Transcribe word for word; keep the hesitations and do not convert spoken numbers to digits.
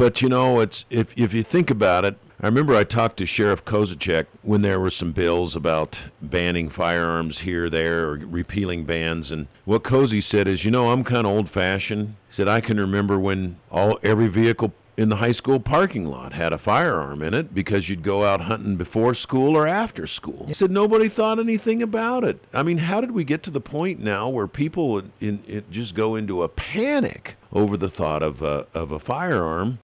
But, you know, it's if if you think about it, I remember I talked to Sheriff Kozacek when there were some bills about banning firearms here, there, or repealing bans. And what Cozy said is, you know, I'm kind of old-fashioned. He said, I can remember when all every vehicle in the high school parking lot had a firearm in it because you'd go out hunting before school or after school. He said nobody thought anything about it. I mean, how did we get to the point now where people would in, it just go into a panic over the thought of a, of a firearm?